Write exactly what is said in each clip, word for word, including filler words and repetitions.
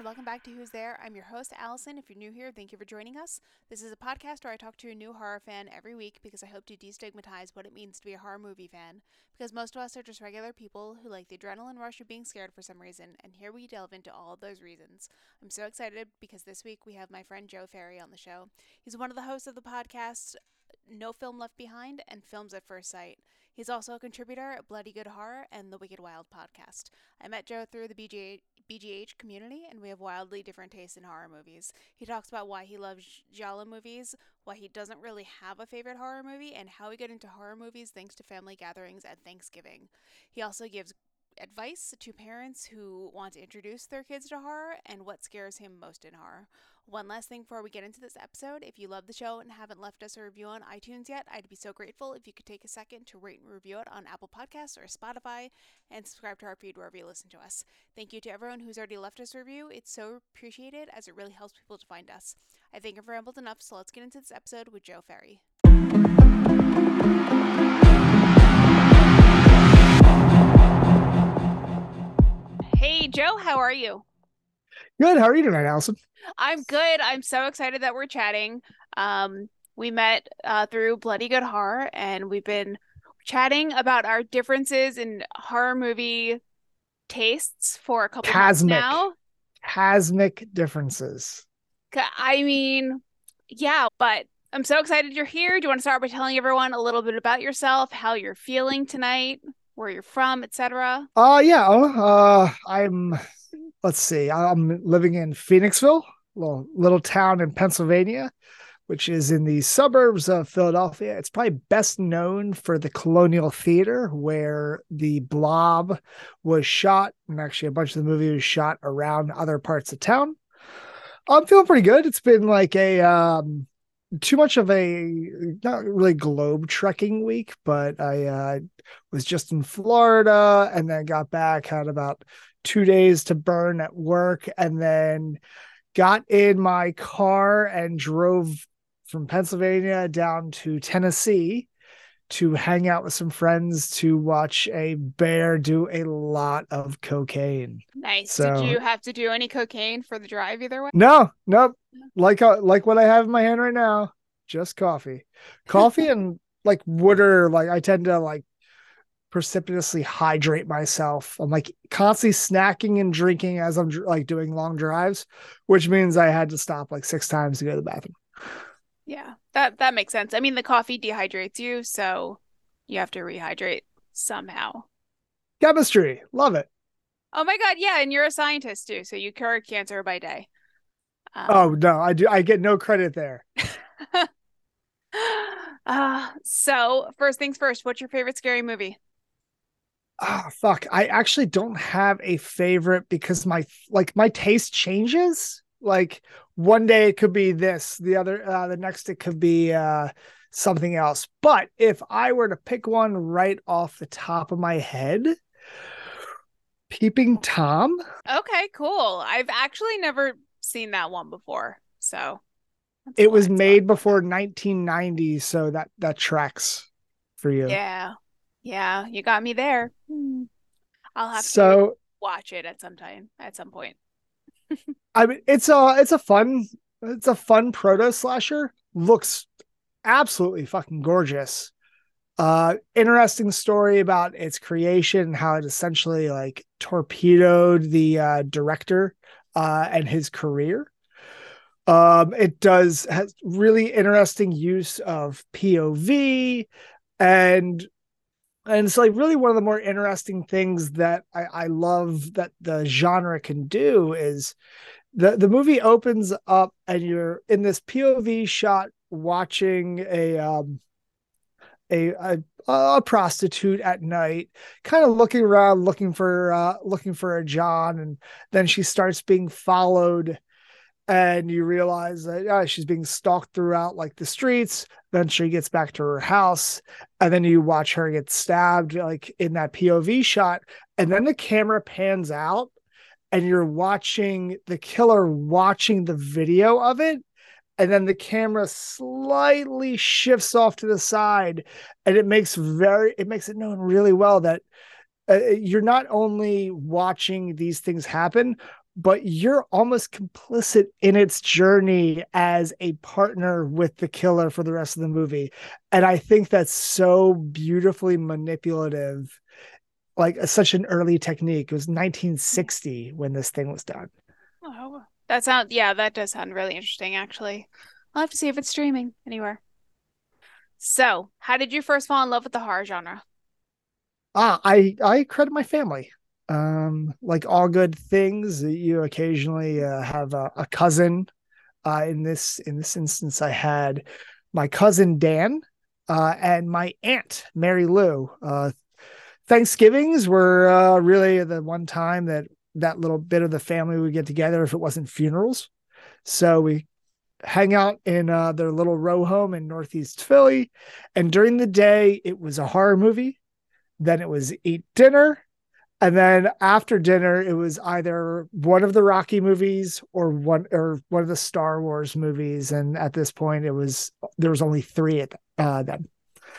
welcome back to Who's There. I'm your host, Allison. If you're new here, thank you for joining us. This is a podcast where I talk to a new horror fan every week because I hope to destigmatize what it means to be a horror movie fan. Because most of us are just regular people who like the adrenaline rush of being scared for some reason, and here we delve into all of those reasons. I'm so excited because this week we have my friend Joe Ferry on the show. He's one of the hosts of the podcast No Film Left Behind and Films at First Sight. He's also a contributor at Bloody Good Horror and the Wicked Wild podcast. I met Joe through the B G H community, and we have wildly different tastes in horror movies. He talks about why he loves giallo movies, why he doesn't really have a favorite horror movie, and how he got into horror movies thanks to family gatherings at Thanksgiving. He also gives advice to parents who want to introduce their kids to horror and what scares him most in horror. One last thing before we get into this episode, if you love the show and haven't left us a review on iTunes yet, I'd be so grateful if you could take a second to rate and review it on Apple Podcasts or Spotify and subscribe to our feed wherever you listen to us. Thank you to everyone who's already left us a review. It's so appreciated as it really helps people to find us. I think I've rambled enough, so let's get into this episode with Joe Ferry. Hey, Joe, how are you? Good. How are you tonight, Allison? I'm good. I'm so excited that we're chatting. Um, we met uh, through Bloody Good Horror, and we've been chatting about our differences in horror movie tastes for a couple months Cosmic. now. Cosmic differences. I mean, yeah, but I'm so excited you're here. Do you want to start by telling everyone a little bit about yourself, how you're feeling tonight, where you're from, et cetera? Uh, yeah. Uh, I'm, let's see, I'm living in Phoenixville, a little, little town in Pennsylvania, which is in the suburbs of Philadelphia. It's probably best known for the Colonial Theater, where the Blob was shot. And actually, a bunch of the movie was shot around other parts of town. I'm feeling pretty good. It's been like a, um, too much of a, not really globe trekking week, but I uh, was just in Florida and then got back, had about two days to burn at work, and then got in my car and drove from Pennsylvania down to Tennessee to hang out with some friends to watch a bear do a lot of cocaine. Nice. So, did you have to do any cocaine for the drive either way? No, nope. Like, uh, like what I have in my hand right now, just coffee, coffee and like water. Like I tend to like precipitously hydrate myself. I'm like constantly snacking and drinking as I'm like doing long drives, which means I had to stop like six times to go to the bathroom. Yeah, that that makes sense. I mean, the coffee dehydrates you, so you have to rehydrate somehow. Chemistry, love it. Oh my God, yeah, and you're a scientist too, so you cure cancer by day. Um, oh no, I do. I get no credit there. uh, so first things first, what's your favorite scary movie? Oh, fuck. I actually don't have a favorite because my like my taste changes. Like one day it could be this, the other, uh, the next it could be uh, something else. But if I were to pick one right off the top of my head, Peeping Tom. Okay, cool. I've actually never seen that one before, so it was made before nineteen ninety, so that that tracks for you. Yeah, yeah, you got me there. I'll have so, to watch it at some time, at some point. I mean, it's a it's a fun it's a fun proto slasher. Looks absolutely fucking gorgeous. Uh, interesting story about its creation, how it essentially like torpedoed the uh, director uh, and his career. Um, it does has really interesting use of P O V, and and it's like really one of the more interesting things that I, I love that the genre can do is the the movie opens up and you're in this P O V shot watching a um a a, a prostitute at night, kind of looking around, looking for uh, looking for a John, and then she starts being followed. And you realize that yeah, she's being stalked throughout like the streets. Then she gets back to her house, and then you watch her get stabbed like in that P O V shot. And then the camera pans out, and you're watching the killer watching the video of it. And then the camera slightly shifts off to the side, and it makes very it makes it known really well that uh, you're not only watching these things happen, but you're almost complicit in its journey as a partner with the killer for the rest of the movie. And I think that's so beautifully manipulative, like such an early technique. It was nineteen sixty when this thing was done. Oh, that sounds, yeah, that does sound really interesting, actually. I'll have to see if it's streaming anywhere. So, how did you first fall in love with the horror genre? Ah, I I credit my family. Um, like all good things, you occasionally uh, have a, a cousin. Uh, in this in this instance, I had my cousin Dan uh, and my aunt Mary Lou. Uh, Thanksgivings were uh, really the one time that that little bit of the family would get together if it wasn't funerals. So we hang out in uh, their little row home in Northeast Philly, and during the day it was a horror movie. Then it was eat dinner. And then after dinner, it was either one of the Rocky movies or one or one of the Star Wars movies. And at this point, it was there was only three at uh, then.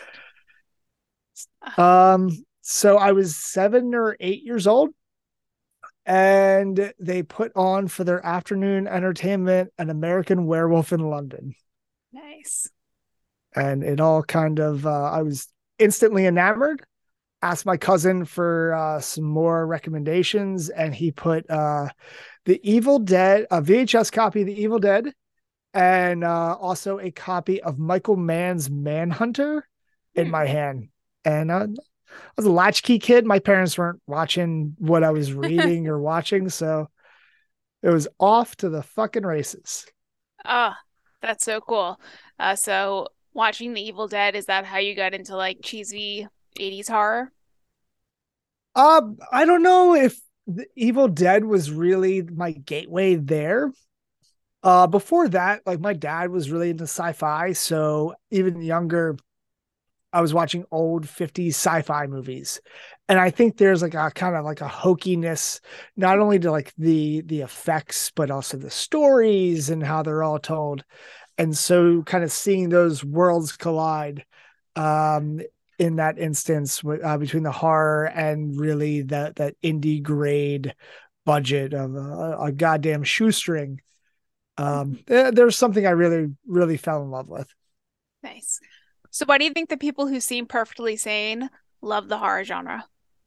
Um, so I was seven or eight years old, and they put on for their afternoon entertainment an American Werewolf in London, Nice. and it all kind of uh, I was instantly enamored. Asked my cousin for uh, some more recommendations, and he put uh, the Evil Dead, a V H S copy of the Evil Dead, and uh, also a copy of Michael Mann's Manhunter in Hmm. my hand. And uh, I was a latchkey kid. My parents weren't watching what I was reading or watching, so it was off to the fucking races. Oh, that's so cool. Uh, so watching The Evil Dead, is that how you got into like cheesy eighties horror? Uh, I don't know if the Evil Dead was really my gateway there. Uh, before that, like my dad was really into sci-fi, so even younger, I was watching old fifties sci-fi movies. And I think there's like a kind of like a hokiness, not only to like the the effects, but also the stories and how they're all told. And so kind of seeing those worlds collide um in that instance uh, between the horror and really that that indie grade budget of a, a goddamn shoestring. Um, there's something I really, really fell in love with. Nice. So why do you think the people who seem perfectly sane love the horror genre?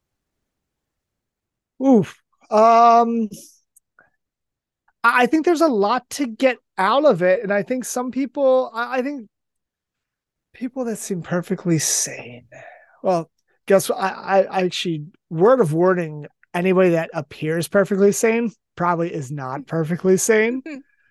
Oof. Um, I think there's a lot to get out of it, and I think some people, I think people that seem perfectly sane. Well, guess what? I, I, I actually word of warning: anybody that appears perfectly sane probably is not perfectly sane.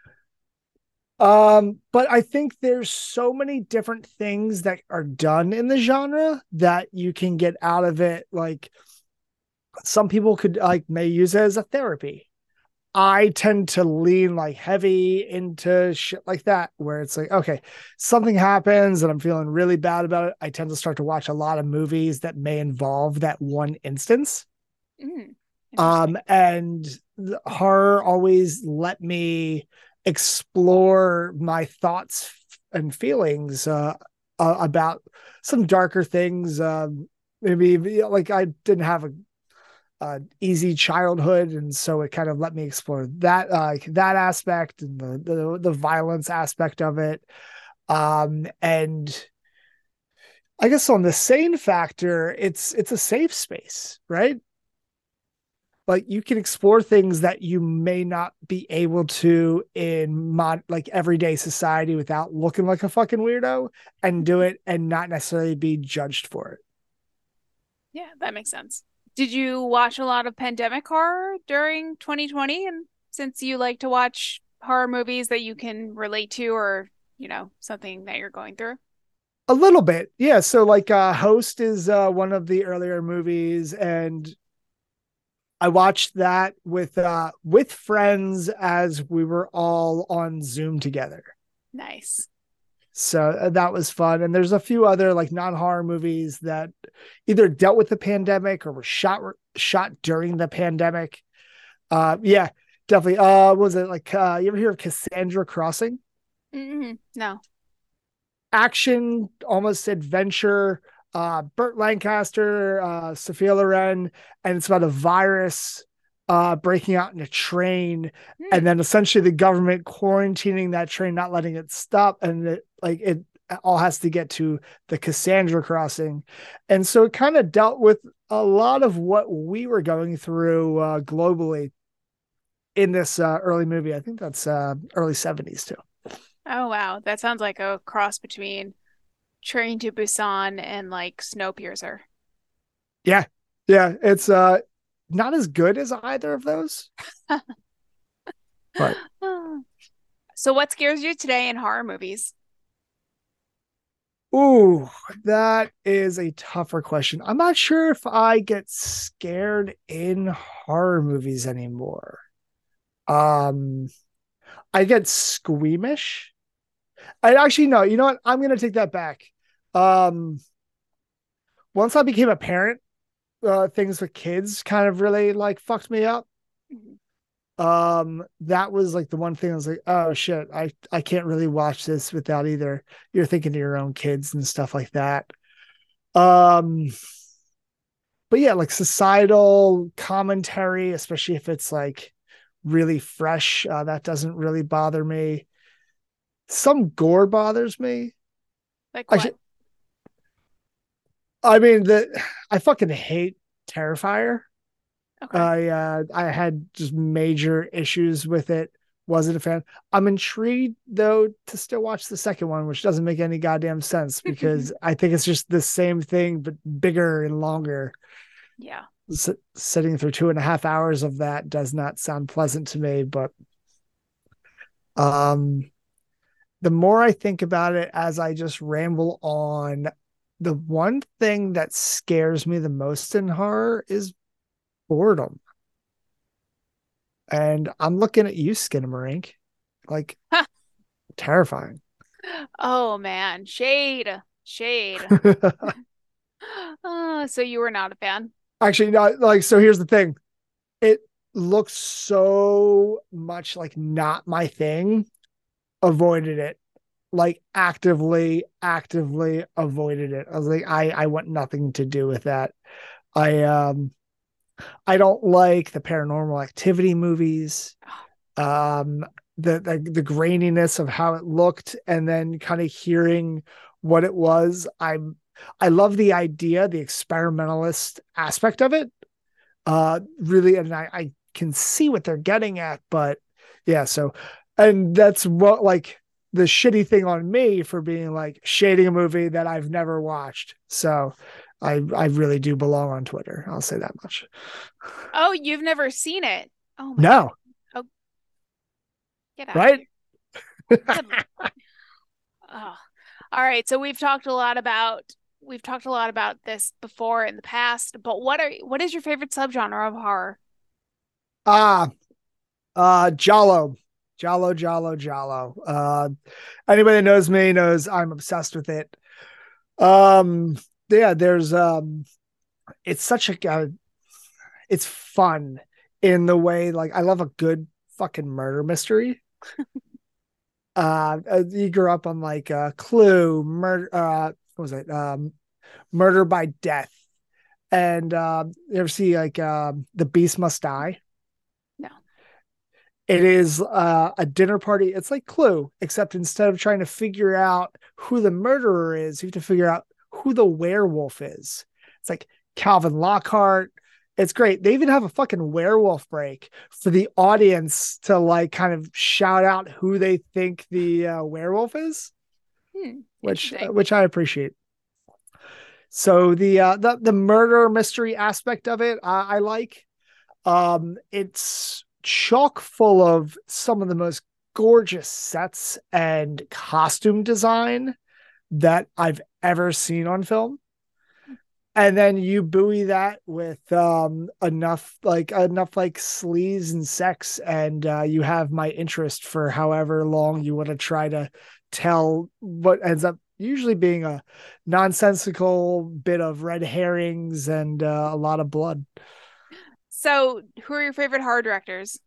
Um, but I think there's so many different things that are done in the genre that you can get out of it. Like some people could like may use it as a therapy. I tend to lean like heavy into shit like that, where it's like, okay, something happens and I'm feeling really bad about it. I tend to start to watch a lot of movies that may involve that one instance. Mm, Um, interesting. and horror always let me explore my thoughts and feelings uh, uh, about some darker things. Um, maybe like I didn't have a uh, easy childhood, and so it kind of let me explore that uh, that aspect and the, the the violence aspect of it. Um, and I guess on the sane factor, it's it's a safe space, right? Like you can explore things that you may not be able to in mod like everyday society without looking like a fucking weirdo and do it and not necessarily be judged for it. Yeah, that makes sense. Did you watch a lot of pandemic horror during twenty twenty? And since you like to watch horror movies that you can relate to or, you know, something that you're going through? A little bit. Yeah. So like uh Host is uh one of the earlier movies, and I watched that with uh with friends as we were all on Zoom together. Nice. So uh, that was fun. And there's a few other like non-horror movies that either dealt with the pandemic or were shot shot during the pandemic. Uh yeah, definitely. Uh was it like uh you ever hear of Cassandra Crossing? Mm-hmm. No. Action, almost adventure. Uh, Burt Lancaster, uh, Sophia Loren, and it's about a virus uh, breaking out in a train, and Hmm. then essentially the government quarantining that train, not letting it stop, and it like it all has to get to the Cassandra crossing, and so it kind of dealt with a lot of what we were going through uh, globally in this uh, early movie. I think that's uh, early seventies too. Oh wow, that sounds like a cross between Train to Busan and like Snowpiercer. Yeah, yeah, it's uh not as good as either of those, but So what scares you today in horror movies? ooh, that is a tougher question. I'm not sure if I get scared in horror movies anymore. Um, I get squeamish. I actually no, you know what? I'm gonna take that back. Um, once I became a parent, uh, things with kids kind of really like fucked me up. Mhm. Um, that was like the one thing I was like, oh shit, I I can't really watch this without either you're thinking to your own kids and stuff like that. Um, but yeah, like societal commentary, especially if it's like really fresh, uh, that doesn't really bother me. Some gore bothers me. Like what? Actually, I mean the I fucking hate Terrifier. Okay. I uh, I had just major issues with it. Wasn't a fan. I'm intrigued though to still watch the second one, which doesn't make any goddamn sense because I think it's just the same thing but bigger and longer. Yeah. S- sitting through two and a half hours of that does not sound pleasant to me. But um, the more I think about it as I just ramble on, the one thing that scares me the most in horror is boredom. And I'm looking at you, Skinamarink, like terrifying. Oh man, shade, shade. Uh, so you were not a fan. Actually, no, like, so here's the thing. It looks so much like not my thing. Avoided it. Like actively, actively avoided it. I was like, I, I want nothing to do with that. I um I don't like the paranormal activity movies. Um the the, the graininess of how it looked and then kind of hearing what it was. I'm I love the idea, the experimentalist aspect of it. Uh really, and I, I can see what they're getting at, but yeah, so and that's what like the shitty thing on me for being like shading a movie that I've never watched. So I I really do belong on Twitter. I'll say that much. Oh, you've never seen it. Oh my God. No, Oh, get out of right? here. Good. Oh. All right. So we've talked a lot about we've talked a lot about this before in the past, but what are what is your favorite subgenre of horror? Ah, uh, Jalo, Jalo, Jalo, Jalo. Uh, anybody that knows me knows I'm obsessed with it. Um, yeah, there's um, it's such a uh, it's fun in the way like I love a good fucking murder mystery. Uh, uh, you grew up on like uh, Clue, murder. Uh, what was it? Um, Murder by Death. And uh, you ever see like uh, The Beast Must Die? No. It is uh, a dinner party. It's like Clue, except instead of trying to figure out who the murderer is, you have to figure out who the werewolf is. It's like Calvin Lockhart. It's great. They even have a fucking werewolf break for the audience to like kind of shout out who they think the uh, werewolf is, Hmm. which uh, Interesting. which I appreciate. So the uh, the the murder mystery aspect of it, I, I like. Um, it's chock full of some of the most gorgeous sets and costume design that I've ever seen on film. And then you buoy that with um, enough like enough like sleaze and sex, and uh, you have my interest for however long you want to try to tell what ends up usually being a nonsensical bit of red herrings and uh, a lot of blood. So, who are your favorite horror directors?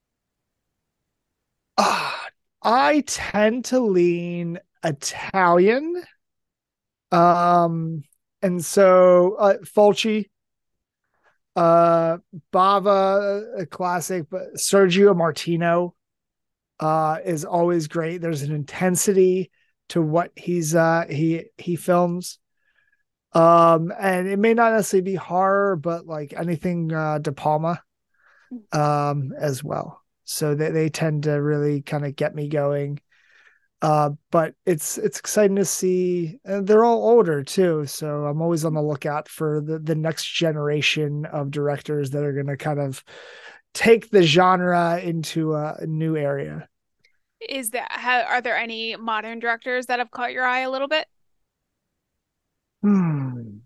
Ah, I tend to lean Italian. Um, and so uh, Fulci, Uh, Bava, a classic, but Sergio Martino uh, is always great. There's an intensity to what he's uh, he he films. Um, and it may not necessarily be horror, but like anything uh, De Palma um, as well. So they, they tend to really kind of get me going. Uh, but it's it's exciting to see. And they're all older too, so I'm always on the lookout for the the next generation of directors that are going to kind of take the genre into a, a new area. Is that how, are there any modern directors that have caught your eye a little bit? Hmm.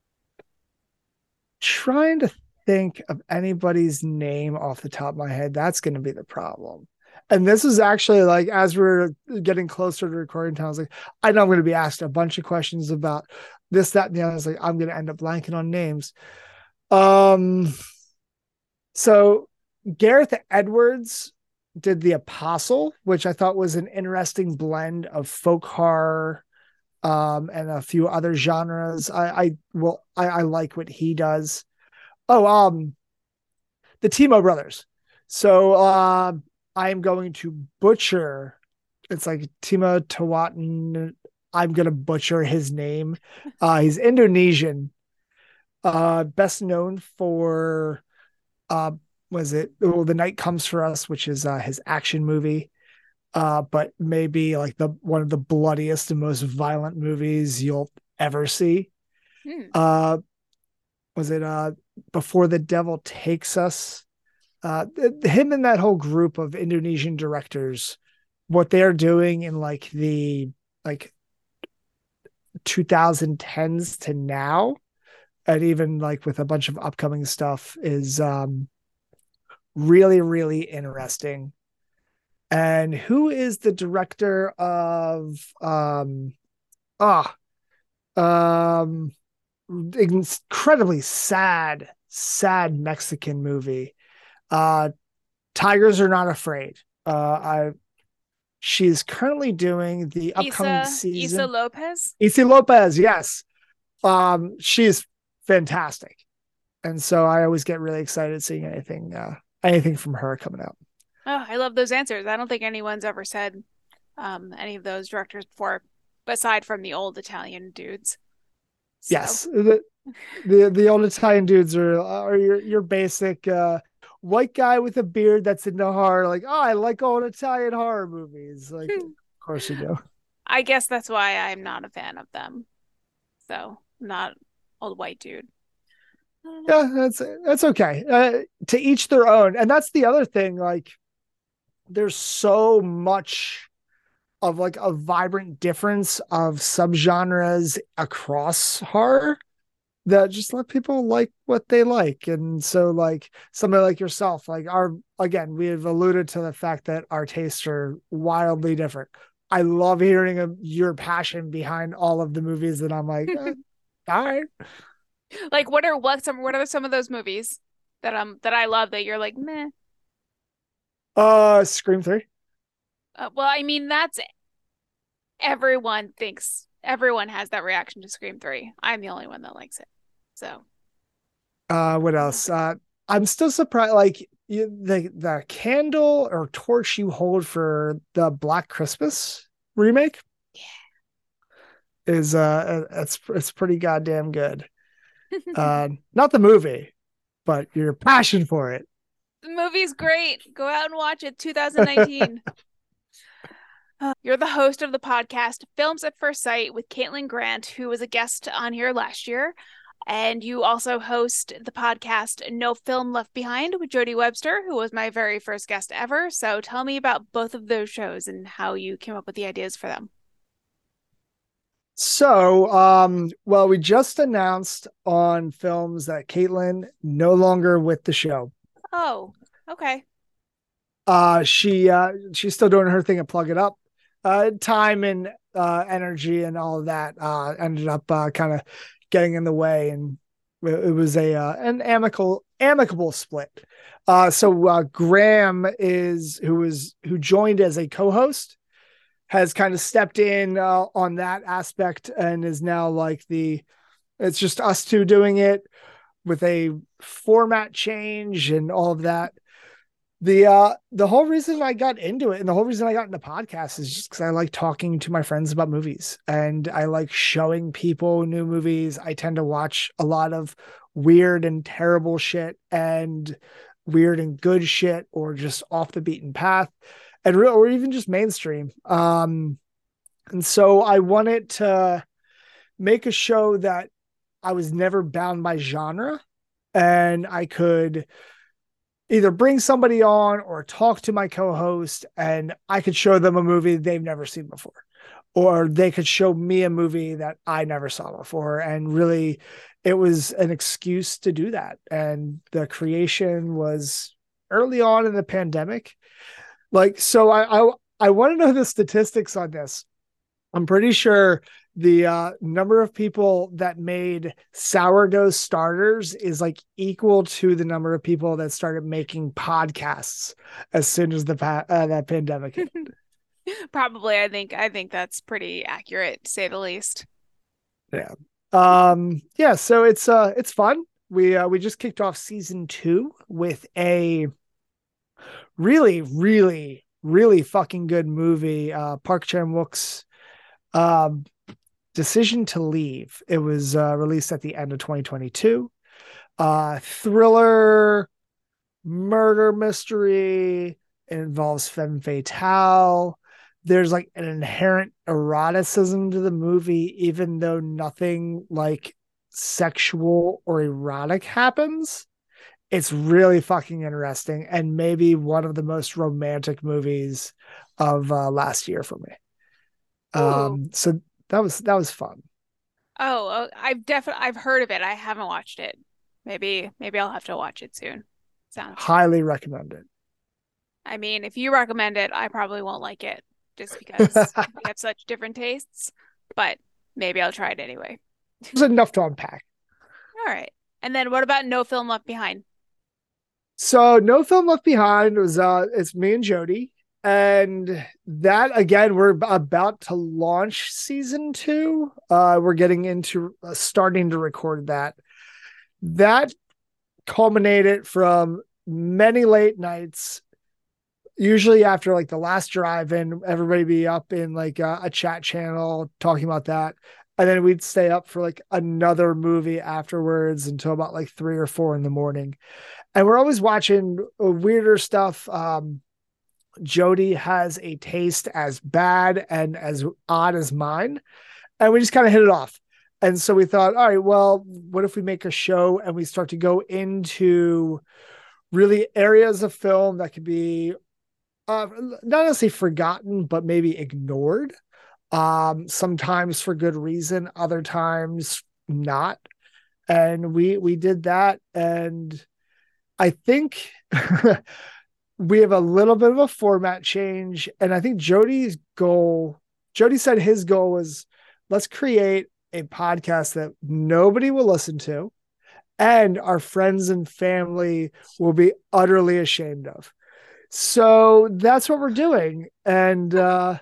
Trying to think of anybody's name off the top of my head. That's going to be the problem. And this is actually like, as we're getting closer to recording time, I was like, I know I'm going to be asked a bunch of questions about this, that, and the other. I was like, I'm going to end up blanking on names. Um, so Gareth Edwards did The Apostle, which I thought was an interesting blend of folk horror um, and a few other genres. I, I well, I, I like what he does. Oh, um, the Timo brothers. So uh, I am going to butcher. It's like Timo Tawatan. I'm gonna butcher his name. Uh, he's Indonesian. Uh, best known for uh, was it? Well, The Night Comes for Us, which is uh, his action movie. Uh, but maybe like the one of the bloodiest and most violent movies you'll ever see. Hmm. Uh, was it uh, Before the Devil Takes Us? Uh, him and that whole group of Indonesian directors, what they're doing in like the like twenty tens to now, and even like with a bunch of upcoming stuff, is um, really really interesting. And who is the director of um ah um incredibly sad sad Mexican movie? Uh Tigers Are Not Afraid. Uh I she's currently doing the upcoming Issa Issa season. Lopez. Issy Lopez, yes. Um she's fantastic. And so I always get really excited seeing anything uh anything from her coming out. Oh, I love those answers. I don't think anyone's ever said um, any of those directors before, aside from the old Italian dudes. So, Yes, the the, the old Italian dudes are are your your basic uh, white guy with a beard that's into horror. Like, oh, I like old Italian horror movies. Like, of course you do. I guess that's why I'm not a fan of them. So, not old white dude. Yeah, that's that's okay. Uh, to each their own, and that's the other thing. Like, there's so much of like a vibrant difference of subgenres across horror that just let people like what they like. And so like somebody like yourself, like our, again, we have alluded to the fact that our tastes are wildly different. I love hearing of your passion behind all of the movies that I'm like, eh, all right. Like, what are what some what are some of those movies that um that I love that you're like meh? Uh, Scream three. Uh, well, I mean that's everyone thinks everyone has that reaction to Scream three. I'm the only one that likes it. So, Uh, what else? Uh, I'm still surprised. Like you, the the candle or torch you hold for the Black Christmas remake is uh, it's it's pretty goddamn good. Uh, not the movie, but your passion for it. the movie's great. Go out and watch it. twenty nineteen. Uh, you're the host of the podcast Films at First Sight with Caitlin Grant, who was a guest on here last year. And you also host the podcast No Film Left Behind with Jodie Webster, who was my very first guest ever. So tell me about both of those shows and how you came up with the ideas for them. So, um, well, we just announced on Films that Caitlin no longer with the show. Oh, okay. Uh, she uh, she's still doing her thing at Plug It Up. Uh, time and uh, energy and all of that uh, ended up uh, kind of getting in the way, and it was a uh, an amicable amicable split. Uh, so uh, Graham is who is who joined as a co-host, has kind of stepped in uh, on that aspect and is now like the it's just us two doing it. with a format change and all of that. The uh the whole reason I got into it and the whole reason I got into podcasts is just because I like talking to my friends about movies and I like showing people new movies. I tend to watch a lot of weird and terrible shit and weird and good shit, or just off the beaten path, and real, or even just mainstream. Um, and so I wanted to make a show that I was never bound by genre, and I could either bring somebody on or talk to my co-host and I could show them a movie they've never seen before, or they could show me a movie that I never saw before. And really it was an excuse to do that. And the creation was early on in the pandemic. Like, so I, I, I want to know the statistics on this. I'm pretty sure the uh, number of people that made sourdough starters is like equal to the number of people that started making podcasts as soon as the pa- uh, that pandemic hit. Probably, I think I think that's pretty accurate, to say the least. Yeah. Um, yeah. So it's uh, it's fun. We uh, we just kicked off season two with a really, really, really fucking good movie. Uh, Park Chan-wook's um. Decision to Leave. It was uh, released at the end of twenty twenty-two. Uh, thriller, murder mystery. It involves femme fatale. There's like an inherent eroticism to the movie, even though nothing like sexual or erotic happens. It's really fucking interesting and maybe one of the most romantic movies of uh, last year for me. Um, so that was that was fun. Oh, uh, I've definitely I've heard of it. I haven't watched it. Maybe maybe I'll have to watch it soon. Sounds highly recommend it. I mean, if you recommend it, I probably won't like it just because we have such different tastes, but maybe I'll try it anyway. There's enough to unpack. All right. And then what about No Film Left Behind? So No Film Left Behind was uh it's me and Jody. And that, again, we're about to launch season two. Uh, we're getting into uh, starting to record that. That culminated from many late nights, usually after like the last drive-in, everybody be up in like a, a chat channel talking about that. And then we'd stay up for like another movie afterwards until about like three or four in the morning. And we're always watching weirder stuff. Um, Jody has a taste as bad and as odd as mine. And we just kind of hit it off. And so we thought, all right, well, what if we make a show and we start to go into really areas of film that could be uh, not necessarily forgotten, but maybe ignored. Um, sometimes for good reason, other times not. And we we did that. And I think we have a little bit of a format change. And I think Jody's goal, Jody said his goal was, let's create a podcast that nobody will listen to and our friends and family will be utterly ashamed of. So that's what we're doing. And uh,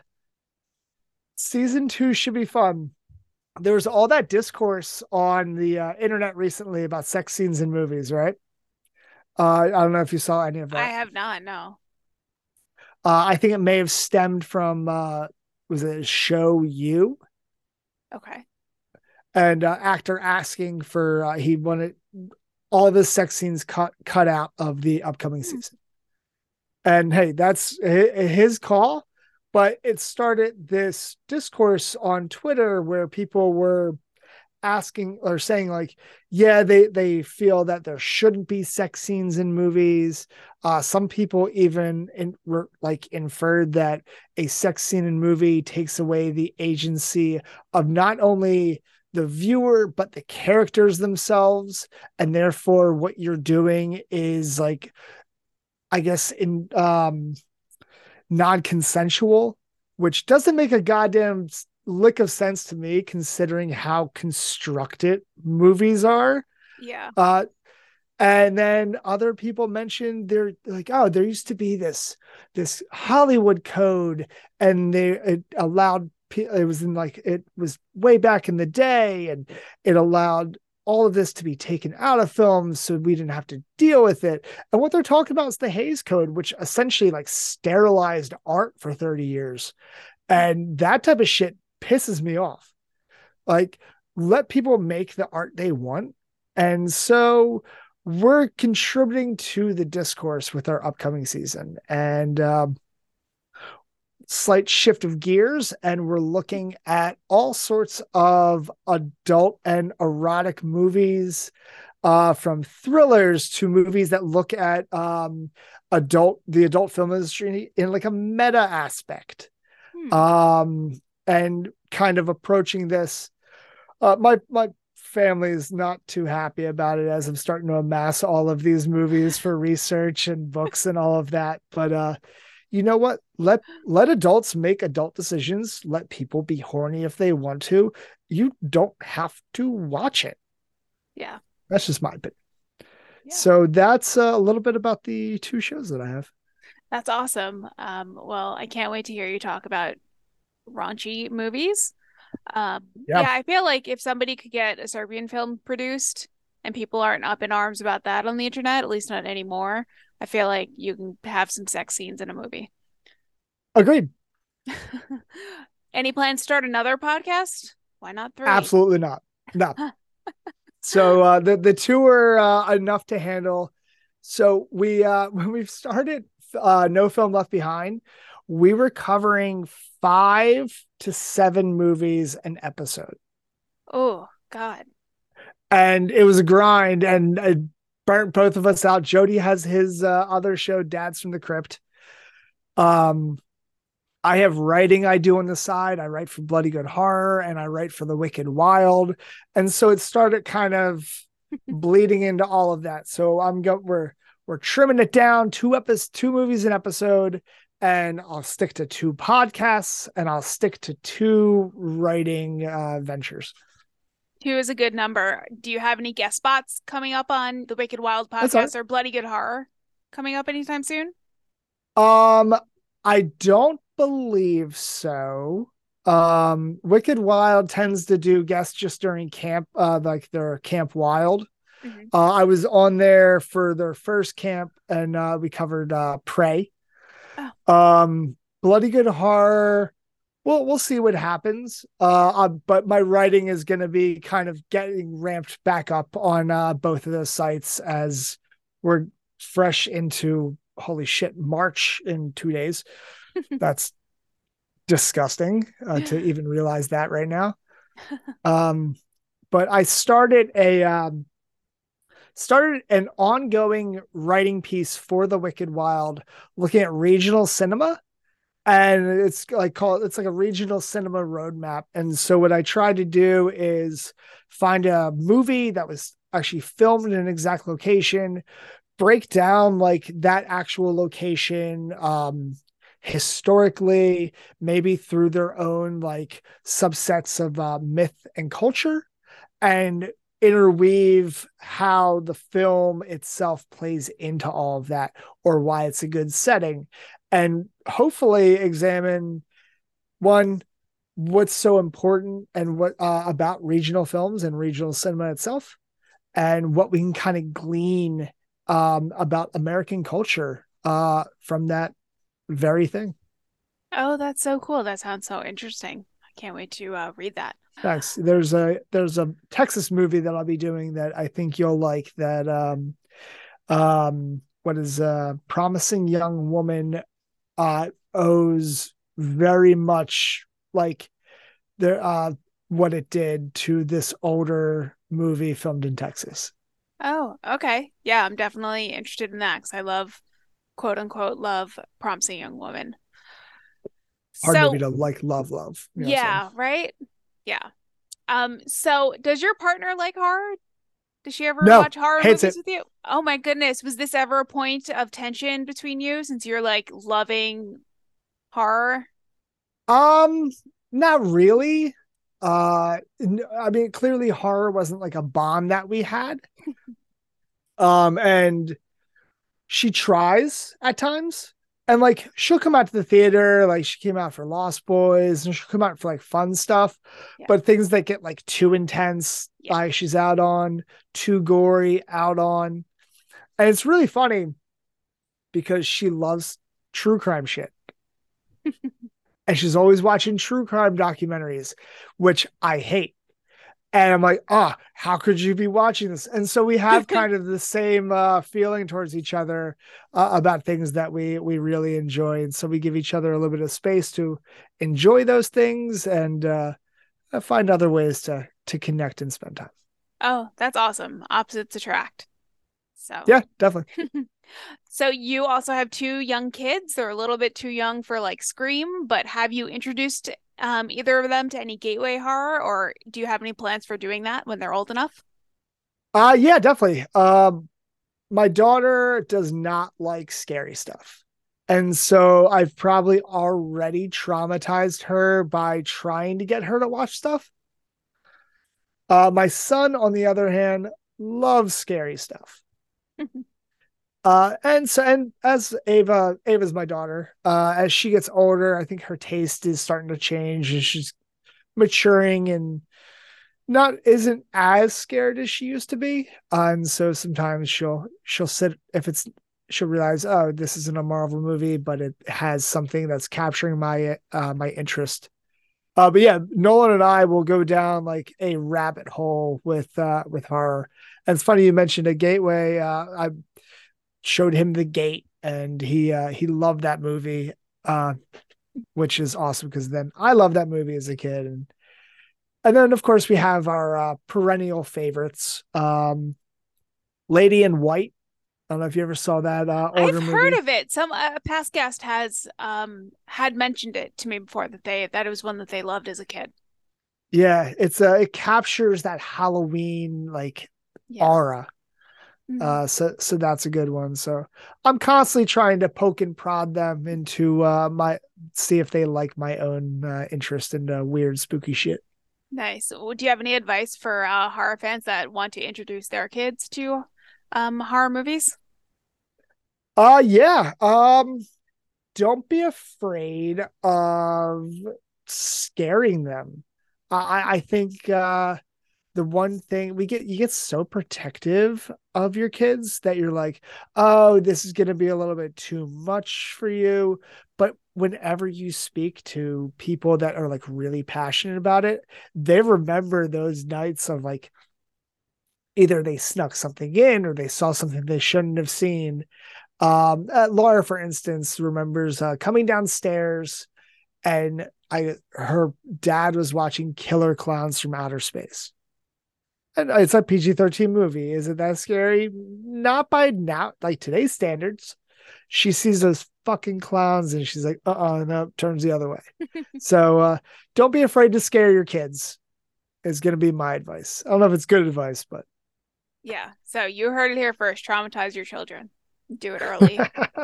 season two should be fun. There was all that discourse on the uh, internet recently about sex scenes in movies, right? Uh, I don't know if you saw any of that. I have not, no. Uh, I think it may have stemmed from, uh, was it Show You? Okay. And uh, actor asking for, uh, he wanted all of his sex scenes cut cut out of the upcoming Hmm. season. And hey, that's his call. But it started this discourse on Twitter where people were asking or saying like, yeah, they, they feel that there shouldn't be sex scenes in movies. Uh, some people even in, like inferred that a sex scene in movie takes away the agency of not only the viewer, but the characters themselves. And therefore what you're doing is like, I guess in um, non-consensual, which doesn't make a goddamn lick of sense to me considering how constructed movies are. Yeah. Uh, and then other people mentioned they're like, oh, there used to be this, this Hollywood code and they, it allowed, it was in like, it was way back in the day and it allowed all of this to be taken out of films so we didn't have to deal with it. And what they're talking about is the Hays Code, which essentially like sterilized art for thirty years. And that type of shit pisses me off. Like, let people make the art they want. And so we're contributing to the discourse with our upcoming season. And um, slight shift of gears, and we're looking at all sorts of adult and erotic movies, uh, from thrillers to movies that look at um, adult the adult film industry in like a meta aspect, hmm. um, and kind of approaching this. Uh, my my family is not too happy about it as I'm starting to amass all of these movies for research and books and all of that, but uh, you know what? Let let adults make adult decisions. Let people be horny if they want to. You don't have to watch it. Yeah. That's just my opinion. Yeah. So that's uh, a little bit about the two shows that I have. That's awesome. Um, well, I can't wait to hear you talk about raunchy movies. Um, yeah. yeah, I feel like if somebody could get a Serbian film produced and people aren't up in arms about that on the internet, at least not anymore, I feel like you can have some sex scenes in a movie. Agreed. Any plans to start another podcast? Why not three? Absolutely not. No. So uh, the the two are uh, enough to handle. So we uh, when we started uh, No Film Left Behind, we were covering five to seven movies an episode. Oh God! And it was a grind, and it burnt both of us out. Jody has his uh, other show, Dads from the Crypt. Um, I have writing I do on the side. I write for Bloody Good Horror, and I write for The Wicked Wild, and so it started kind of bleeding into all of that. So I'm go we're we're trimming it down, two episodes, two movies an episode, and I'll stick to two podcasts, and I'll stick to two writing uh, ventures. Two is a good number. Do you have any guest spots coming up on the Wicked Wild podcast or Bloody Good Horror coming up anytime soon? Um, I don't believe so. Um, Wicked Wild tends to do guests just during camp, uh, like their Camp Wild. Mm-hmm. Uh, I was on there for their first camp, and uh, we covered uh, Prey. Oh. Um, Bloody Good Horror. Well, we'll see what happens. Uh, uh, but my writing is going to be kind of getting ramped back up on uh, both of those sites as we're fresh into, holy shit, March in two days. That's disgusting uh, to even realize that right now. Um, but I started a um, started an ongoing writing piece for The Wicked Wild, looking at regional cinema. And it's like called, it's like a regional cinema roadmap. And so what I tried to do is find a movie that was actually filmed in an exact location, break down like that actual location, um, historically, maybe through their own like subsets of uh, myth and culture, and interweave how the film itself plays into all of that, or why it's a good setting. And hopefully examine, one, what's so important and what uh, about regional films and regional cinema itself, and what we can kind of glean um, about American culture uh, from that very thing. Oh, that's so cool. That sounds so interesting. I can't wait to uh, read that. Thanks. There's a there's a Texas movie that I'll be doing that I think you'll like, that um, um, what is a Promising Young Woman uh, owes very much like the uh, what it did to this older movie filmed in Texas. Oh, okay. Yeah, I'm definitely interested in that because I love, quote unquote, love Promising Young Woman. Hard so, movie to like, love, love. You know yeah, right? Yeah. Um. So, does your partner like horror? Does she ever no, watch horror movies it. with you? Oh my goodness. Was this ever a point of tension between you since you're like loving horror? Um, not really. Uh, I mean, clearly horror wasn't like a bond that we had. um, and she tries at times. and like she'll come out to the theater, like she came out for Lost Boys, and she'll come out for like fun stuff, Yeah. but things that get like too intense, Yeah. like she's out on, too gory, out on. And it's really funny because she loves true crime shit. And she's always watching true crime documentaries, which I hate. And I'm like, ah, oh, how could you be watching this? And so we have kind of the same uh, feeling towards each other uh, about things that we we really enjoy. And so we give each other a little bit of space to enjoy those things and uh, find other ways to to connect and spend time. Oh, that's awesome. Opposites attract. So yeah, definitely. So you also have two young kids. They're a little bit too young for like Scream, but have you introduced um, either of them to any gateway horror, or do you have any plans for doing that when they're old enough? Uh yeah, definitely. Um, my daughter does not like scary stuff. And so I've probably already traumatized her by trying to get her to watch stuff. Uh, my son, on the other hand, loves scary stuff. Uh, and so, and as Ava, Ava's my daughter, uh, as she gets older, I think her taste is starting to change and she's maturing and not, isn't as scared as she used to be. Uh, and so sometimes she'll, she'll sit, if it's, she'll realize, oh, this isn't a Marvel movie, but it has something that's capturing my, uh, my interest. Uh, but yeah, Nolan and I will go down like a rabbit hole with, uh, with horror. And it's funny you mentioned a gateway. Uh, I, showed him The Gate and he uh he loved that movie, uh which is awesome because then I loved that movie as a kid. And and then of course we have our uh perennial favorites, um Lady in White. I don't know if you ever saw that uh older I've movie. heard of it. Some uh, past guest has um had mentioned it to me before, that they that it was one that they loved as a kid. Yeah, it's uh it captures that Halloween like Yeah. aura. Mhm. Uh, so so that's a good one. So I'm constantly trying to poke and prod them into uh, my see if they like my own uh, interest in uh, weird spooky shit. Nice. Well, do you have any advice for uh, horror fans that want to introduce their kids to um, horror movies? Uh yeah. Um, don't be afraid of scaring them. I I think uh the one thing we get, you get so protective of your kids that you're like, oh, this is going to be a little bit too much for you. But whenever you speak to people that are like really passionate about it, they remember those nights of like either they snuck something in or they saw something they shouldn't have seen. Um, uh, Laura, for instance, remembers uh, coming downstairs and I her dad was watching Killer Clowns from Outer Space. And it's a P G thirteen movie. Is it that scary? Not by now, like today's standards. She sees those fucking clowns and she's like, uh uh no, turns the other way. So uh, don't be afraid to scare your kids, is going to be my advice. I don't know if it's good advice, but. Yeah. So you heard it here first. Traumatize your children. Do it early.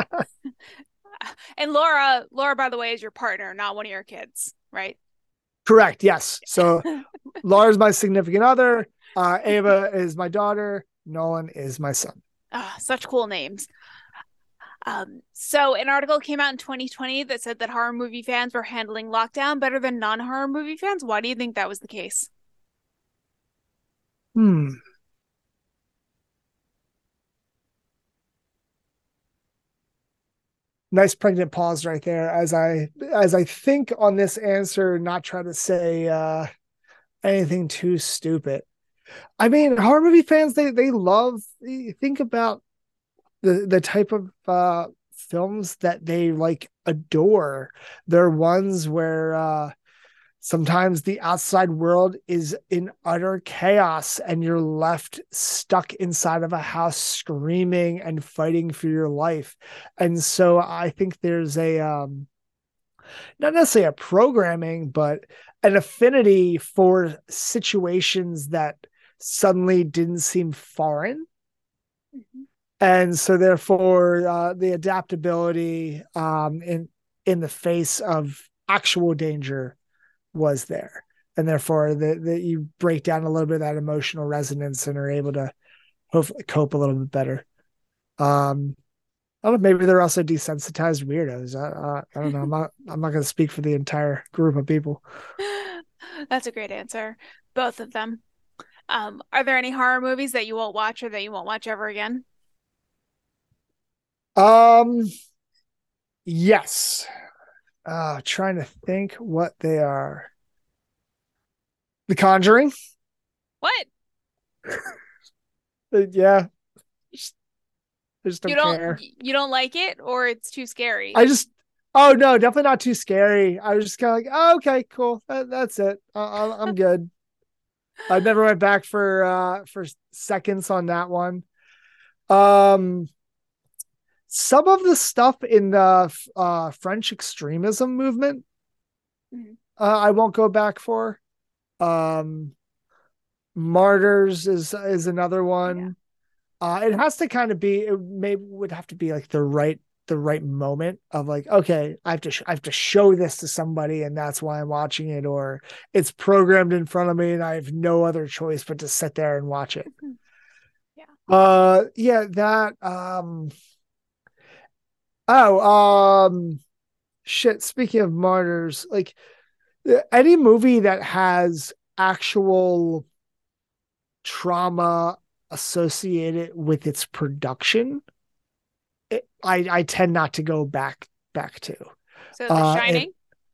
And Laura, Laura, by the way, is your partner, not one of your kids, right? Correct. Yes. So Laura's my significant other. Uh, Ava is my daughter. Nolan is my son. Ah, such cool names. Um, so an article came out in twenty twenty that said that horror movie fans were handling lockdown better than non-horror movie fans. Why do you think that was the case? Hmm. Nice pregnant pause right there as I as I think on this answer, not try to say uh, anything too stupid. I mean, horror movie fans, they they love, think about the the type of uh films that they like adore. They're ones where uh sometimes the outside world is in utter chaos and you're left stuck inside of a house screaming and fighting for your life. And so I think there's a um not necessarily a programming, but an affinity for situations that suddenly didn't seem foreign. Mm-hmm. And so therefore uh, the adaptability um, in in the face of actual danger was there, and therefore the, the you break down a little bit of that emotional resonance and are able to hopefully cope a little bit better. Um, I don't know, maybe they're also desensitized weirdos. I, uh, I don't know. I'm not. I'm not going to speak for the entire group of people. That's a great answer. Both of them. Um, are there any horror movies that you won't watch or that you won't watch ever again? Um. Yes. Uh, trying to think what they are. The Conjuring. What? Uh, yeah. Just, I just You don't don't care. you don't like it or it's too scary? I just. Oh no, definitely not too scary. I was just kind of like, oh, okay, cool. That, that's it. I, I'm good. I never went back for uh for seconds on that one. Um, some of the stuff in the uh French extremism movement, Mhm. uh, I won't go back for. Um, Martyrs is is another Yeah. one. Uh, it has to kind of be. It maybe would have to be like the right the right moment of like, okay, I have to sh- I have to show this to somebody, and that's why I'm watching it, or it's programmed in front of me, and I have no other choice but to sit there and watch it. Yeah. Uh, yeah, that. Um, oh, um, shit. Speaking of martyrs, like any movie that has actual trauma associated with its production, it, I I tend not to go back back to. So The Uh, and Shining?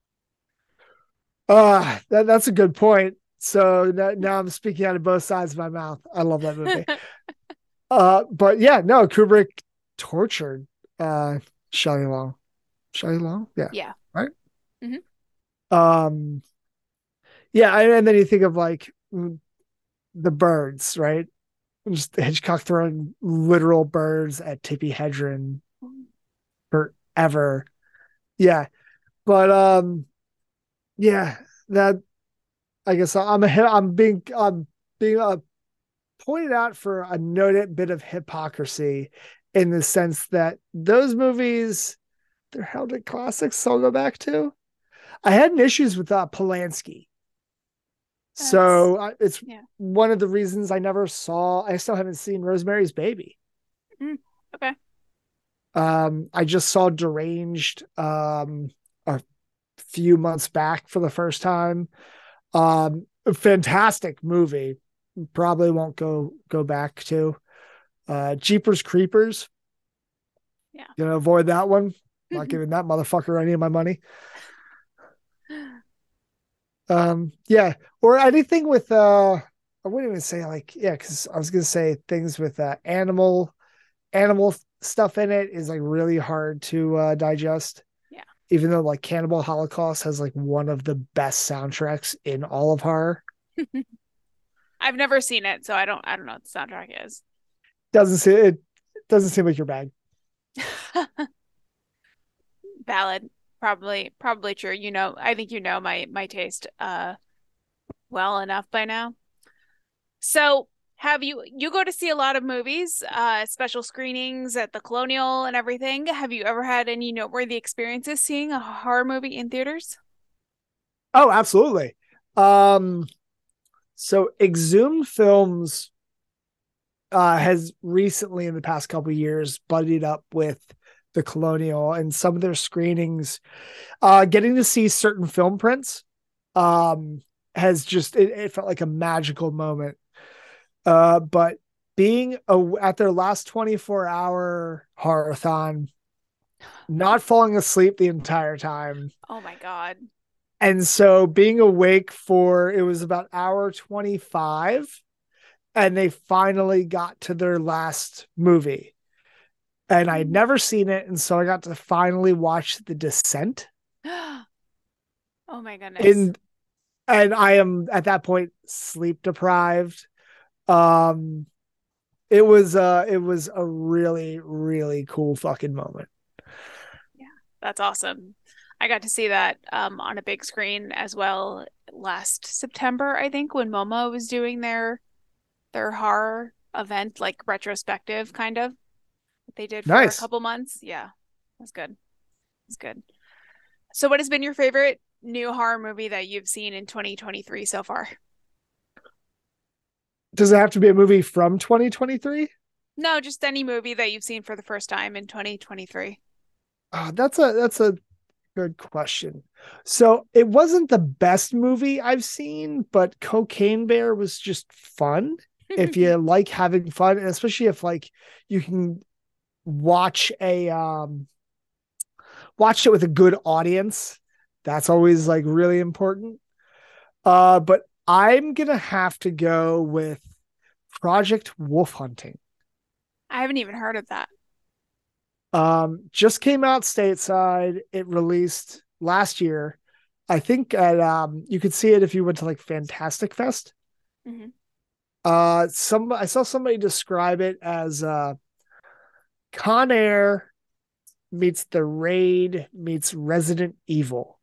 uh that, that's a good point. So now, now I'm speaking out of both sides of my mouth. I love that movie. Uh, but yeah, no, Kubrick tortured uh Shelley Long. Shelley Long, yeah, Yeah. right. Hmm. Um, yeah, and, and then you think of like mm, the birds, right? Just Hitchcock throwing literal birds at Tippi Hedren forever. Yeah, but um, yeah, that I guess I'm a I'm being I'm being uh, pointed out for a noted bit of hypocrisy in the sense that those movies they're held at classics. So I'll go back to. I had an issues with uh, Polanski, That's so uh, it's yeah. one of the reasons I never saw. I still haven't seen Rosemary's Baby. Mm, okay. Um, I just saw Deranged um, a few months back for the first time. Um, a fantastic movie. Probably won't go go back to. Uh, Jeepers Creepers. Yeah. Gonna avoid that one. Not giving that motherfucker any of my money. Um, yeah, or anything with uh, I wouldn't even say like yeah, because I was gonna say things with uh, animal animal stuff in it is like really hard to uh, digest. Yeah. Even though like Cannibal Holocaust has like one of the best soundtracks in all of horror. I've never seen it, so I don't I don't know what the soundtrack is. Doesn't seem it doesn't seem like your bag. Valid. Probably probably true. You know, I think you know my my taste uh well enough by now. So, have you you go to see a lot of movies, uh special screenings at the Colonial and everything. Have you ever had any noteworthy experiences seeing a horror movie in theaters? Oh, absolutely. Um, so Exhumed Films uh, has recently, in the past couple of years, buddied up with the Colonial and some of their screenings. Uh, getting to see certain film prints um, has just it, it felt like a magical moment. Uh, but being a, at their last twenty-four hour horrorthon, not falling asleep the entire time. Oh my God. And so being awake for it was about hour twenty-five and they finally got to their last movie. And I'd never seen it. And so I got to finally watch The Descent. Oh my goodness. And and I am at that point sleep deprived. Um it was uh it was a really, really cool fucking moment. Yeah, that's awesome. I got to see that um on a big screen as well last September, I think, when MoMA was doing their their horror event, like retrospective kind of. They did for a Nice. couple months. Yeah, that's good. That's good. So, what has been your favorite new horror movie that you've seen in twenty twenty-three so far? Does it have to be a movie from twenty twenty-three? No, just any movie that you've seen for the first time in twenty twenty-three. Oh, that's a that's a good question. So it wasn't the best movie I've seen, but Cocaine Bear was just fun. If you like having fun, and especially if like you can watch a um watch it with a good audience, that's always like really important. Uh, but I'm gonna have to go with Project Wolf Hunting. I haven't even heard of that. Um, just came out stateside. It released last year. I think at um you could see it if you went to like Fantastic Fest. Hmm. Uh some I saw somebody describe it as uh Con Air meets The Raid meets Resident Evil.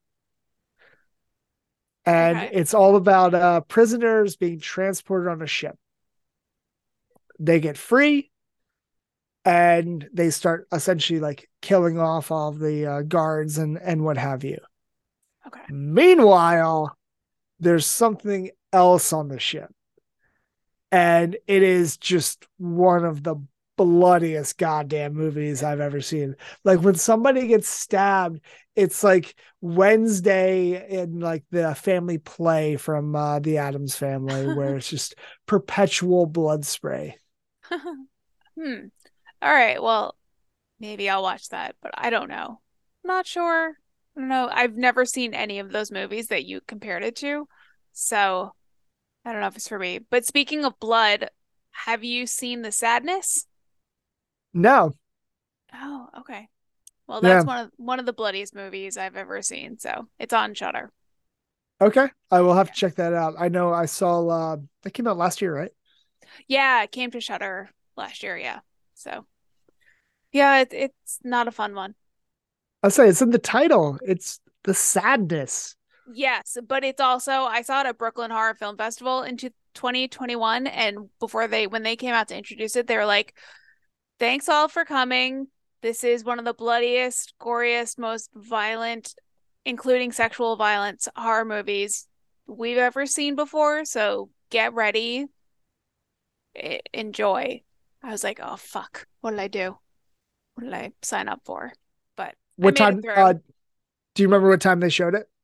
And Okay. it's all about uh prisoners being transported on a ship. They get free and they start essentially like killing off all the uh, guards and and what have you. Okay. Meanwhile, there's something else on the ship, and it is just one of the bloodiest goddamn movies I've ever seen. Like when somebody gets stabbed, it's like Wednesday in like the family play from uh, the Addams Family, where it's just perpetual blood spray. Hmm. All right. Well, maybe I'll watch that, but I don't know. Not sure. I don't know. I've never seen any of those movies that you compared it to. So I don't know if it's for me. But speaking of blood, have you seen The Sadness? No, Oh, okay. Well, yeah, that's one of one of the bloodiest movies I've ever seen. So it's on Shudder. okay, I will have Yeah. to check that out. I know I saw uh, that came out last year, right? Yeah, it came to Shudder last year. Yeah. So yeah, it, it's not a fun one. I'll say it's in the title. It's The Sadness. Yes, but it's also I saw it at Brooklyn Horror Film Festival in twenty twenty-one, and before they when they came out to introduce it, they were like, "Thanks all for coming. This is one of the bloodiest, goriest, most violent, including sexual violence horror movies we've ever seen before. So get ready, e- enjoy." I was like, "Oh fuck, what did I do? What did I sign up for?" But I What made it time? Uh, through. do you remember what time they showed it?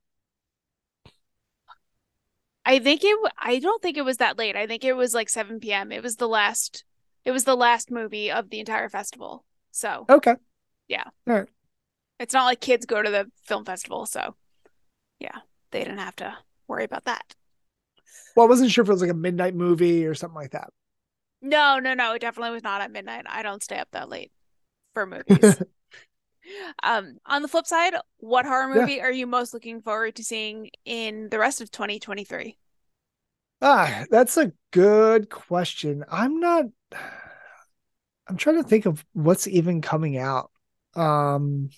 I think it, I don't think it was that late. I think it was like seven p m. It was the last, it was the last movie of the entire festival. So, Okay, yeah, all right. it's not like kids go to the film festival. So, yeah, they didn't have to worry about that. Well, I wasn't sure if it was like a midnight movie or something like that. No, no, no, it definitely was not at midnight. I don't stay up that late for movies. Um, on the flip side, what horror Yeah. movie are you most looking forward to seeing in the rest of twenty twenty-three? Ah, that's a good question. I'm not. I'm trying to think of what's even coming out. Um,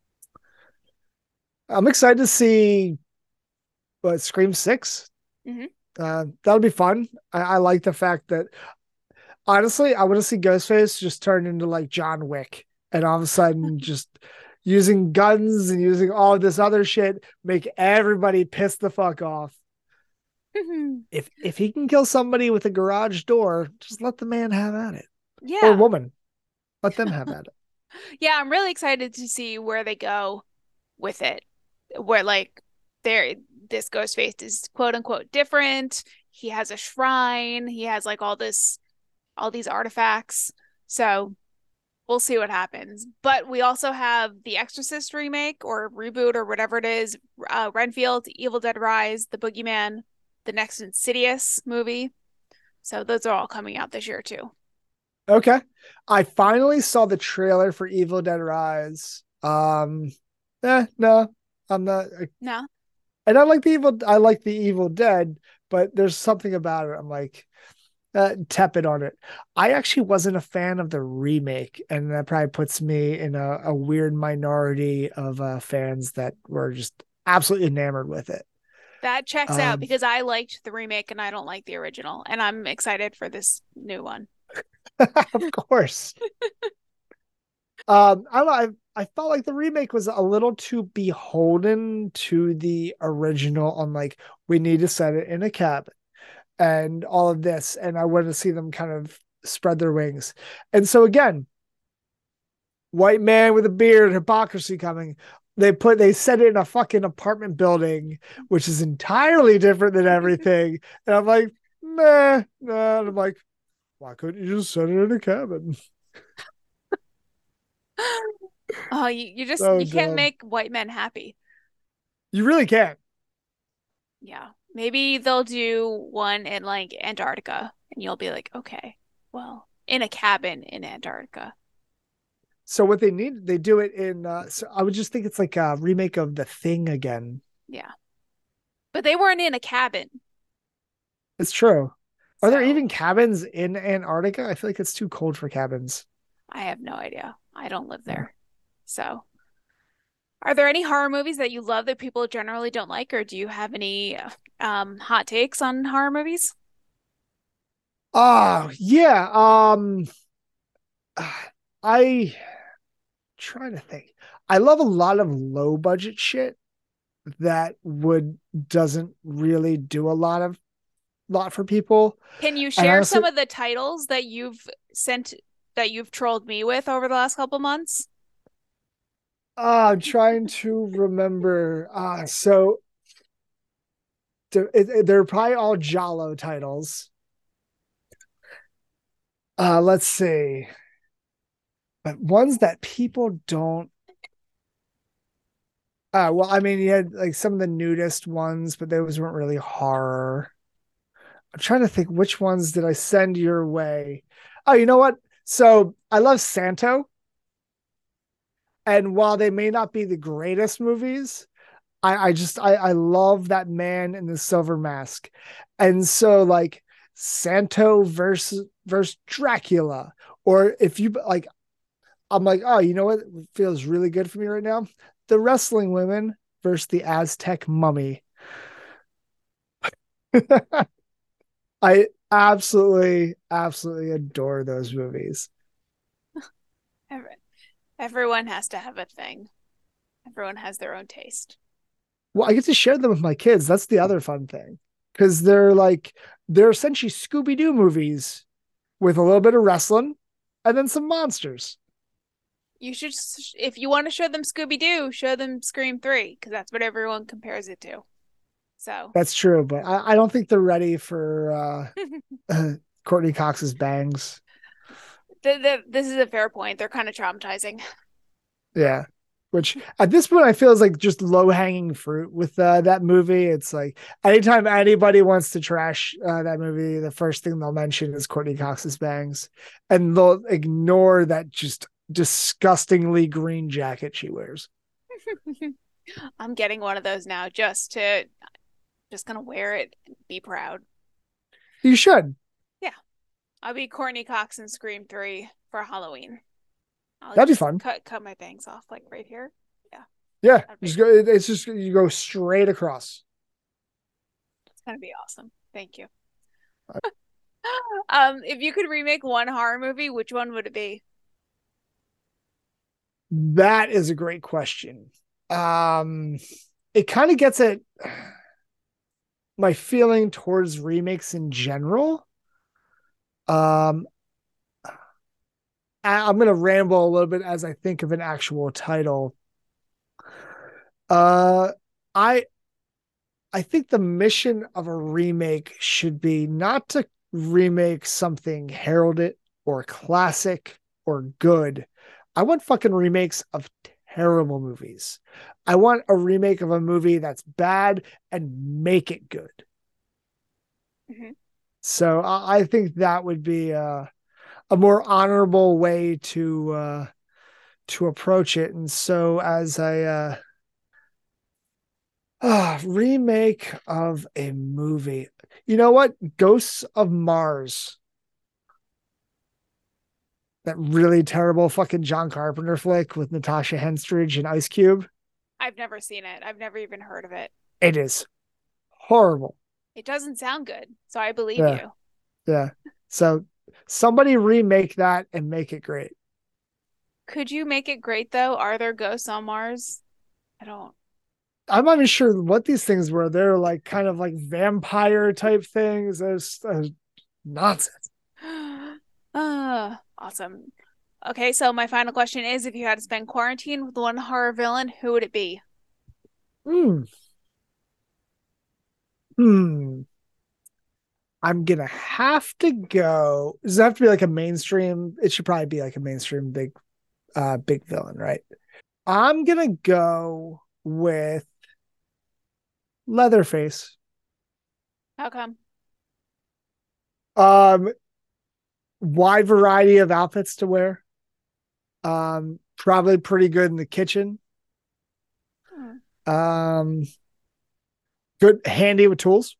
I'm excited to see what Scream Six. Hmm. Uh, that'll be fun. I, I like the fact that honestly, I want to see Ghostface just turn into like John Wick, and all of a sudden just using guns and using all of this other shit make everybody piss the fuck off. If if he can kill somebody with a garage door, just let the man have at it, or Yeah. woman, let them have at it. Yeah, I'm really excited to see where they go with it. Where like there this Ghostface is quote unquote different. He has a shrine. He has like all this all these artifacts. So we'll see what happens. But we also have the Exorcist remake or reboot or whatever it is. Uh, Renfield, Evil Dead Rise, The Boogeyman, the next Insidious movie. So those are all coming out this year too. Okay, I finally saw the trailer for Evil Dead Rise. Um, eh, no, I'm not. No? And I like the evil. I like the Evil Dead, but there's something about it. I'm like, uh, tepid on it. I actually wasn't a fan of the remake, and that probably puts me in a, a weird minority of uh, fans that were just absolutely enamored with it. That checks out Um, because I liked the remake and I don't like the original, and I'm excited for this new one. of course. Um, I, I I felt like the remake was a little too beholden to the original. On like, we need to set it in a cabin and all of this, and I wanted to see them kind of spread their wings. And so again, white man with a beard, hypocrisy coming. They put they set it in a fucking apartment building, which is entirely different than everything. And I'm like, meh, nah. And I'm like, why couldn't you just set it in a cabin? Oh, you, you just So you can't dumb. make white men happy. You really can't. Yeah. Maybe they'll do one in like Antarctica and you'll be like, okay, well, in a cabin in Antarctica. So what they need, they do it in. Uh, so I would just think it's like a remake of The Thing again. Yeah. But they weren't in a cabin. It's true. Are there So even cabins in Antarctica? I feel like it's too cold for cabins. I have no idea. I don't live there. So are there any horror movies that you love that people generally don't like, or do you have any um, hot takes on horror movies? Oh yeah. Um, I trying to think. I love a lot of low budget shit that would doesn't really do a lot of lot for people. Can you And share honestly, some of the titles that you've sent that you've trolled me with over the last couple months? uh, I'm trying to remember. Uh, so it, it, they're probably all Giallo titles. Uh, let's see. But ones that people don't. Uh, well, I mean, you had like some of the nudist ones, but those weren't really horror. I'm trying to think which ones did I send your way. Oh, you know what? So I love Santo. And while they may not be the greatest movies, I, I just I, I love that man in the silver mask. And so like Santo versus versus Dracula. Or if you like, I'm like, oh, you know what feels really good for me right now? The wrestling women versus the Aztec mummy. I absolutely, absolutely adore those movies. Everyone has to have a thing. Everyone has their own taste. Well, I get to share them with my kids. That's the other fun thing. Because they're like, they're essentially Scooby Doo movies with a little bit of wrestling and then some monsters. You should, if you want to show them Scooby Doo, show them Scream three, because that's what everyone compares it to. So that's true, but I, I don't think they're ready for uh, Courtney Cox's bangs. The, the, this is a fair point. They're kind of traumatizing. Yeah. Which at this point I feel is like just low hanging fruit with uh, that movie. It's like anytime anybody wants to trash uh, that movie, the first thing they'll mention is Courtney Cox's bangs, and they'll ignore that just disgustingly green jacket she wears. I'm getting one of those now just to just gonna wear it and be proud. You should. Yeah. I'll be Courtney Cox in Scream three for Halloween. I'll That'd be just fun. Cut cut my bangs off like right here. Yeah. Yeah. Just go, it's just you go straight across. It's gonna be awesome. Thank you. um, if you could remake one horror movie, which one would it be? That is a great question. Um, it kind of gets at my feeling towards remakes in general. Um, I, I'm going to ramble a little bit as I think of an actual title. Uh, I I think the mission of a remake should be not to remake something heralded or classic or good. I want fucking remakes of terrible movies. I want a remake of a movie that's bad and make it good. Mm-hmm. So I, I think that would be a, a more honorable way to uh, to approach it. And so as I uh, uh, remake of a movie, you know what? Ghosts of Mars. That really terrible fucking John Carpenter flick with Natasha Henstridge and Ice Cube. I've never seen it. I've never even heard of it. It is horrible. It doesn't sound good, so I believe yeah. you. Yeah. So somebody remake that and make it great. Could you make it great though? Are there ghosts on Mars? I don't. I'm not even sure what these things were. They're like kind of like vampire type things. There's, there's nonsense. Uh, awesome. Okay, so my final question is, if you had to spend quarantine with one horror villain, who would it be? Hmm. Hmm. I'm gonna have to go. Does it have to be like a mainstream? It should probably be like a mainstream big, uh, big villain, right? I'm gonna go with Leatherface. How come? Um, wide variety of outfits to wear. Um, probably pretty good in the kitchen. Hmm. Um, good handy with tools.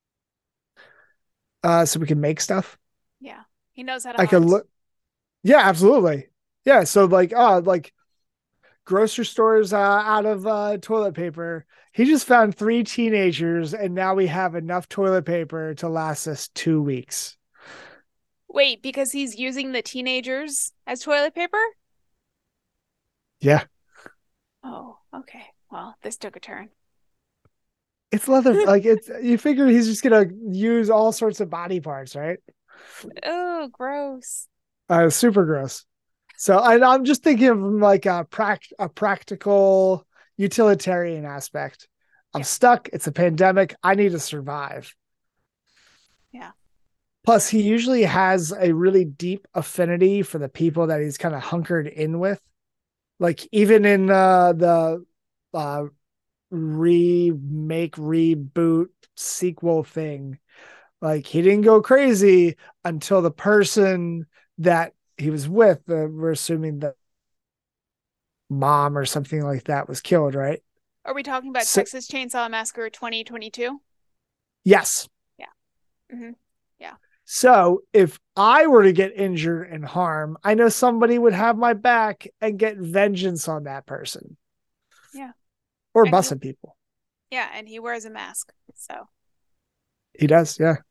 Uh, so we can make stuff. Yeah, he knows how to I could hunt. look. Yeah, absolutely. Yeah. So like, uh, like grocery stores uh, out of uh, toilet paper. He just found three teenagers, and now we have enough toilet paper to last us two weeks. Wait, because he's using the teenagers as toilet paper? Yeah, Oh, okay. Well, this took a turn. it's leather. Like it's, you figure he's just gonna use all sorts of body parts, right? Oh, gross. Uh, super gross. So I, I'm just thinking of like a prac- a practical utilitarian aspect. I'm Yeah, stuck. It's a pandemic. I need to survive. yeah. Plus, he usually has a really deep affinity for the people that he's kind of hunkered in with. Like even in uh, the uh, remake, reboot, sequel thing, like he didn't go crazy until the person that he was with, uh, we're assuming that mom or something like that was killed, right? Are we talking about So, Texas Chainsaw Massacre twenty twenty-two? yes. Yeah. Mm-hmm. Yeah. So if I were to get injured and harm, I know somebody would have my back and get vengeance on that person Yeah. or And he, busting people. yeah, and he wears a mask. So, all He does, yeah.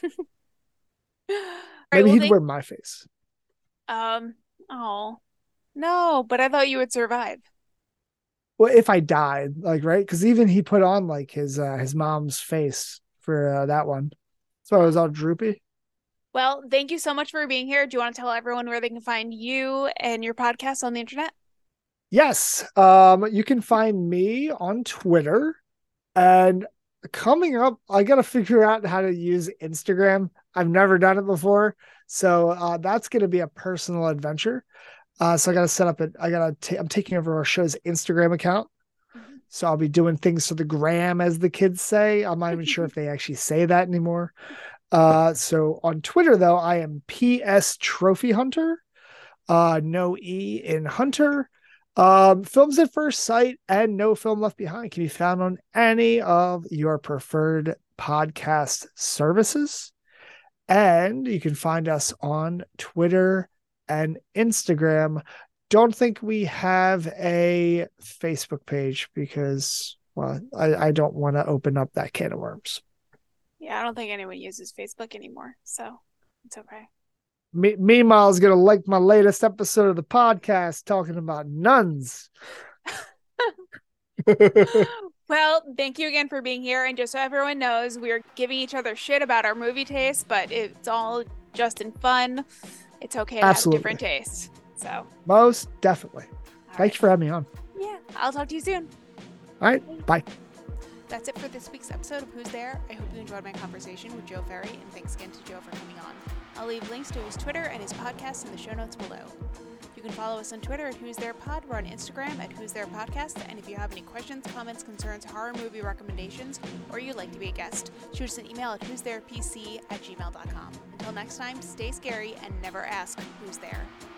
right. Maybe Well, he'd thank. wear my face. Um. Oh no, but I thought you would survive. Well, if I died, like right, because even he put on like his uh, his mom's face for uh, that one, so I was Wow. all droopy. Well, thank you so much for being here. Do you want to tell everyone where they can find you and your podcast on the internet? Yes, um, you can find me on Twitter. And coming up, I got to figure out how to use Instagram. I've never done it before. So uh, that's going to be a personal adventure. Uh, so I got to set up it. I got to, I'm taking over our show's Instagram account. So I'll be doing things to the gram, as the kids say. I'm not even sure if they actually say that anymore. Uh, so on Twitter, though, I am P S Trophy Hunter. Uh, no E in Hunter. Um, Films at First Sight and No Film Left Behind can be found on any of your preferred podcast services. And you can find us on Twitter and Instagram. Don't think we have a Facebook page because, well, I, I don't want to open up that can of worms. Yeah, I don't think anyone uses Facebook anymore, so it's okay. Me- meanwhile, is going to like my latest episode of the podcast talking about nuns. Well, thank you again for being here. And just so everyone knows, we are giving each other shit about our movie tastes, but it's all just in fun. It's okay to Absolutely. have different tastes. So, most definitely. Thank right. you for having me on. Yeah, I'll talk to you soon. All right, bye. That's it for this week's episode of Who's There. I hope you enjoyed my conversation with Joe Ferry, and thanks again to Joe for coming on. I'll leave links to his Twitter and his podcast in the show notes below. You can follow us on Twitter at Who's There Pod. We're on Instagram at Who's There Podcast. And if you have any questions, comments, concerns, horror movie recommendations, or you'd like to be a guest, shoot us an email at who's there p c at gmail dot com. Until next time, stay scary and never ask who's there.